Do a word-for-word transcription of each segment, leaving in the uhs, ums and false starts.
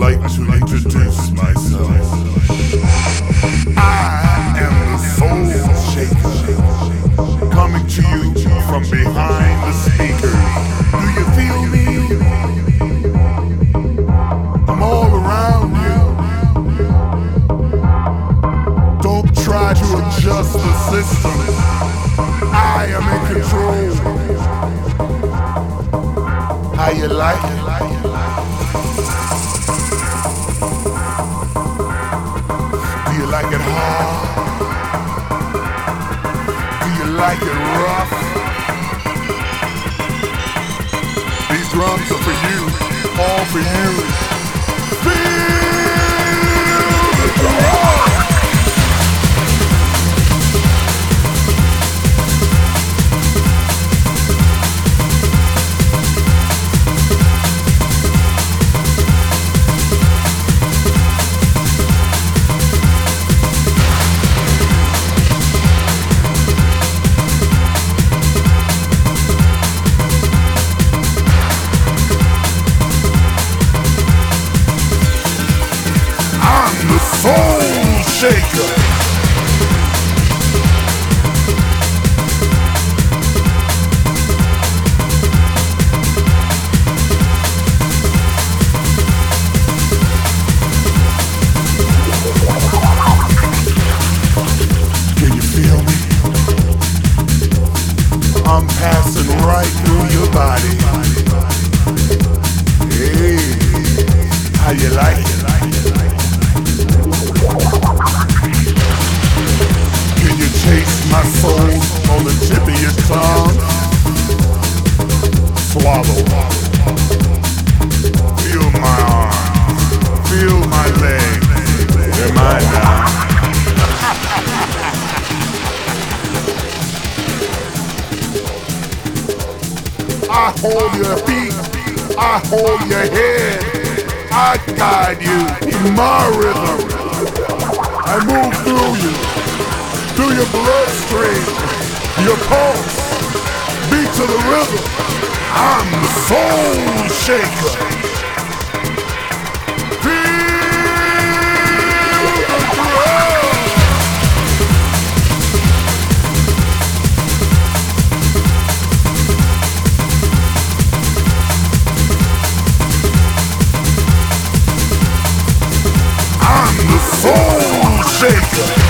like to introduce myself. I am the Soul Shaker, coming to you from behind the speakers. Do you feel me? I'm all around you. Don't try to adjust the system. I am in control. How you like it? Do you like it hard? Do you like it rough? These drums are for you, all for you. Feel the drum! Soul Shaker. Can you feel me? I'm passing right through your body. Hey, how you like it? Can you taste my soul on the tip of your tongue? Swallow. Feel my arms. Feel my legs. They're mine now. I hold your feet. I hold your head. I guide you in my rhythm. I move through you, through your bloodstream, your pulse, beat to the rhythm. I'm the Soul Shaker. Feel the drum. I'm the Soul Shaker.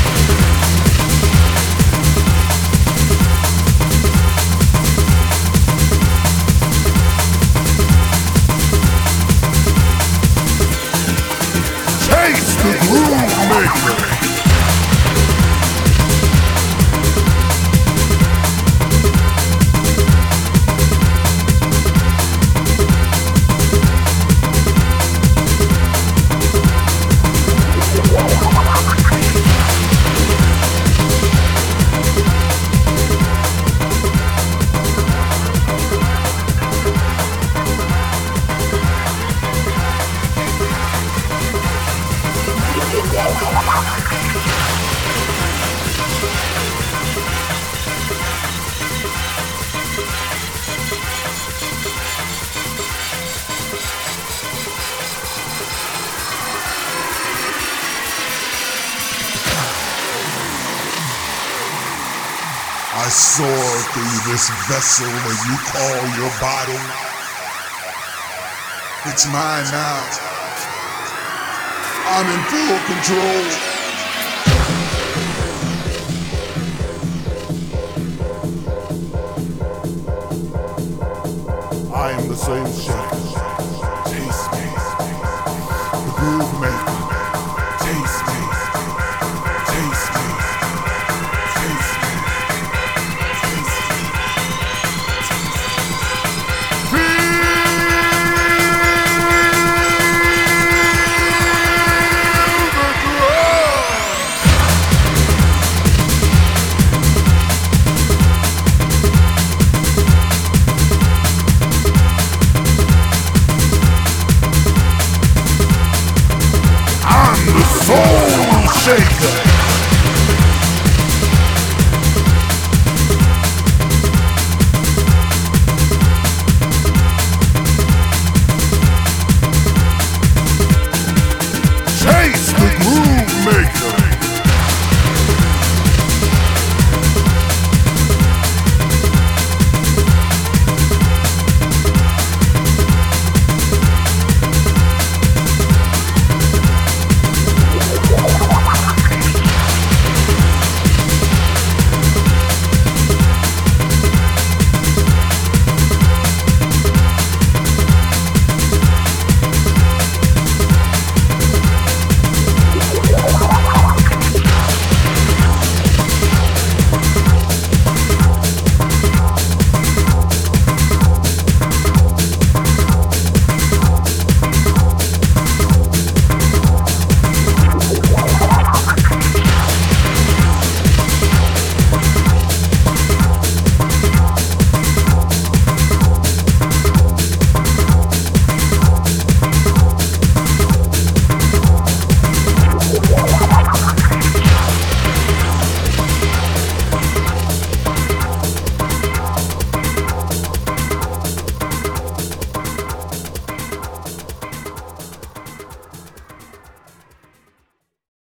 Taste the Groove Maker. I soar through this vessel that you call your body. It's mine now. I'm in full control. I am the Soul Shaker.